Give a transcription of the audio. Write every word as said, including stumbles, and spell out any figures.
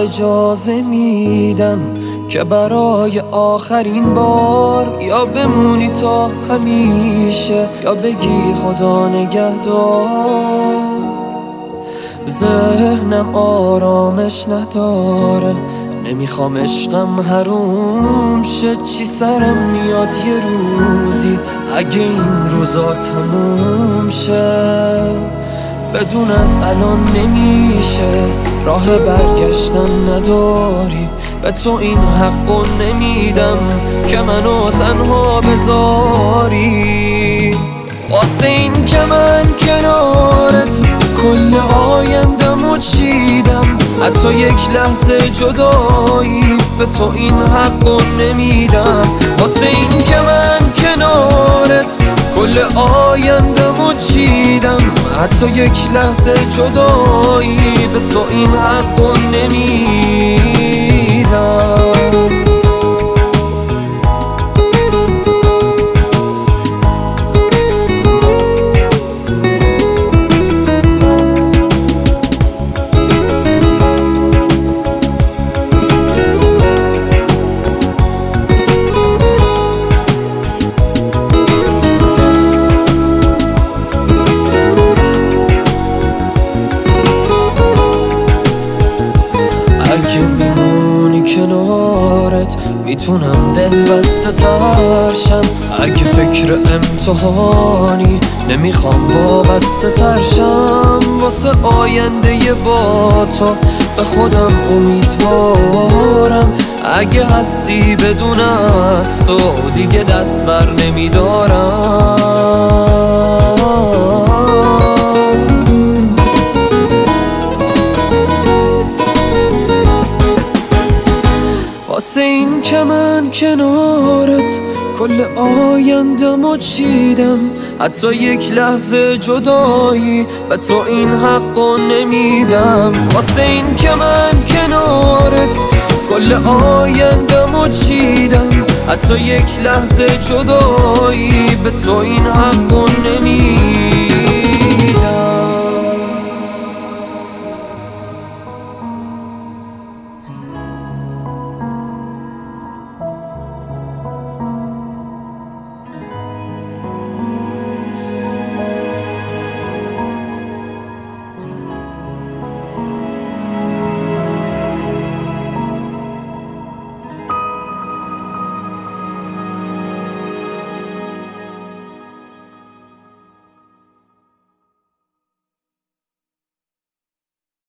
اجازه میدم که برای آخرین بار یا بمونی تا همیشه یا بگی خدا نگهدار. ذهنم آرامش نداره، نمیخوام عشقم حروم شه. چی سرم میاد یه روزی اگه این روزا تموم شه. بدون از الان نمیشه، راه برگشتن نداری. به تو این حقو نمیدم که منو تنها بذاری. واسه این که من کنارت کل آیندمو چیدم، حتی یک لحظه جدایی به تو این حقو نمیدم. واسه این که من کنارت کل آیندمو چیدم، حتی یک لحظه جدایی به تو این حقو نمیدم. اگه میمونی کنارت میتونم دل بسته ترشم. اگه فکر امتحانی نمیخوام وابسته ترشم. واسه آینده با تو به خودم امیدوارم. اگه هستی بدون از تو دیگه دست بر نمیدارم. واسه این که من کنارت کل آیندمو چیدم، حتی یک لحظه جدایی به تو این حقو نمیدم. واسه این که من کنارت کل آیندمو چیدم، حتی یک لحظه جدایی به تو این حقو نمیدم.